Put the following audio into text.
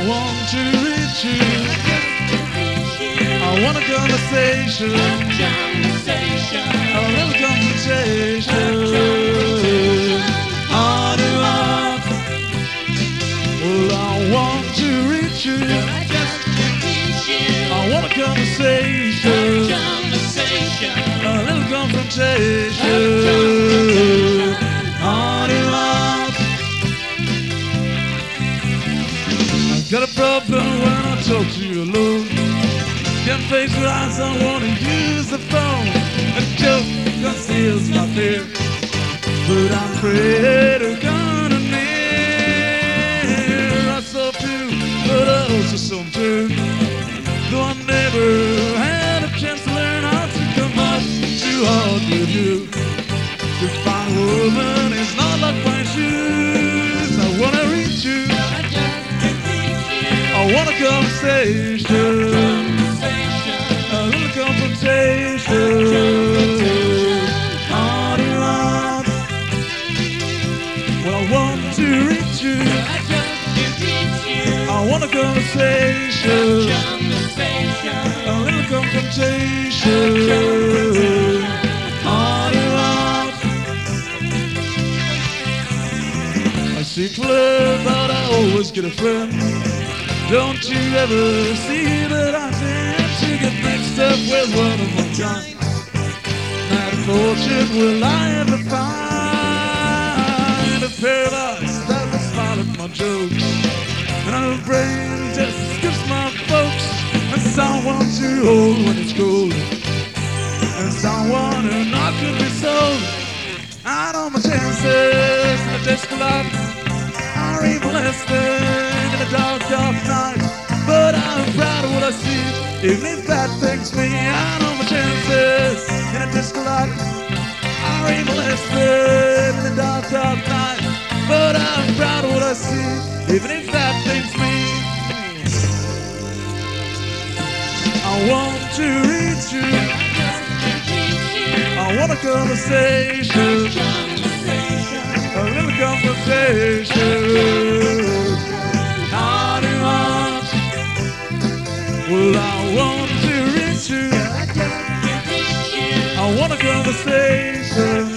want to reach you. I want a conversation. A little conversation. On and on. Well, I want to reach you. I want a conversation. A little confrontation. On and on. I've got a problem when I talk to you alone. Can't face your eyes, I wanna use the phone. A joke conceals my fear, but I'm afraid of gonna near. I saw few, but I also saw two. Though I never had a chance to learn how to come up too hard with you. To find a woman is not like my shoes. I wanna reach you. I want a conversation. A little confrontation. On and on. Well, I want to reach you. I want a conversation. A little confrontation. On and on. I seek love, but I always get a friend. Don't you ever see that I tend to get mixed up with one of my kind? Not a fortune will I ever find a pair of eyes that will smile at my jokes, and a brain just skips my folks, and someone to hold when it's cold, and someone who not could be sold. I know my chances in a disco light are even less than in a dark, dark night. But I'm proud of what I see, even if that things me. I know my chances in a disco light are even less than in a dark, dark night. But I'm proud of what I see, even if that things me. I want to reach you. I want a conversation. A little conversation. On and on. Well, I want to reach you. I want a conversation.